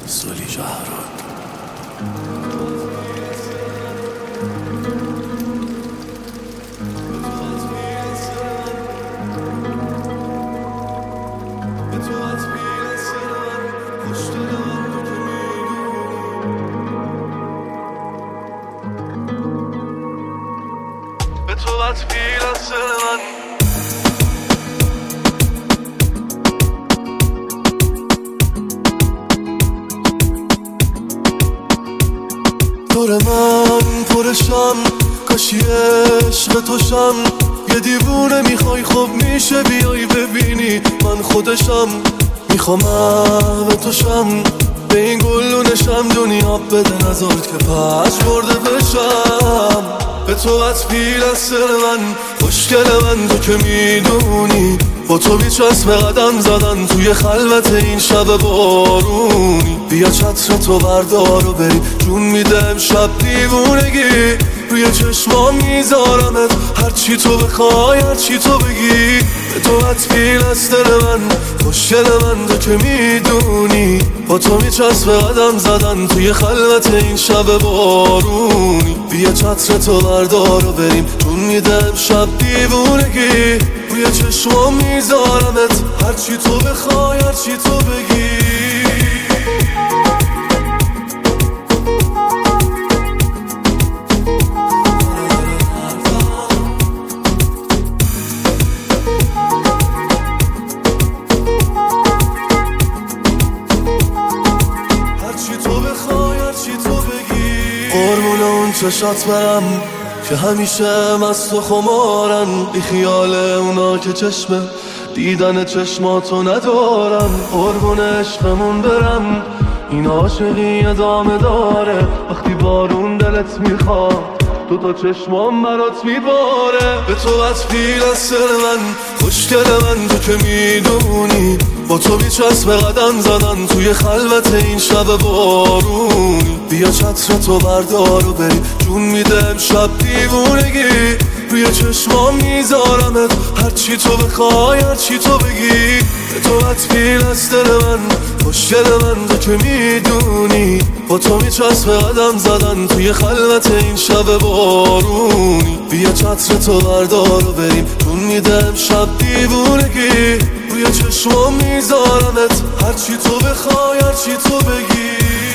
سولی جهران به تو بطفیل از من دور من پرشم کاشی عشق توشم یه دیوونه میخوای خب میشه بیای ببینی من خودشم میخوام به توشم به این گلونشم دنیا بده نزارد که پش برده بشم به تو بطفیل از سر من خوشگل من تو که میدونی با تو بیچسب قدم زدن توی خلوت این شب بارونی بیا چتر تو بردار و بریم جون میده امشب دیوونگی روی چشمام میذارمت هرچی تو بخوای هرچی تو بگی به تو بطفیل از دل من خوشگل من تو که میدونی با تو میچسب قدم زدن توی خلوت این شب بارونی بیا چتر تو بردار و بریم جون میده امشب دیوونگی روی چشمام میذارمت هرچی تو بخوای هرچی تو بگی قربون اون چشات برم که همیشه مست و خمارن بی خیال اونا که چشم دیدن چشماتو ندارم قربون عشقمون برم این عاشقی ادامه داره وقتی بارون دلت میخواد تو تا چشمام برات میباره به تو بطفیل از سر من خوشگل من تو که میدونی با تو بیچسب قدم زدن توی خلوت این شب بارونی بیا چتر تو بردار و بریم جون میده امشب دیوونگی روی چشمام میذارمت هرچی تو بخوای هرچی تو بگی به تو بطفیل از دل من خوشگل من تو که میدونی با تو میچسب قدم زدن توی خلوت این شب بارونی بیا چتر تو بردار و بریم جون میده امشب دیوونگی روی چشمام میذارمت هرچی تو بخوای هرچی تو بگی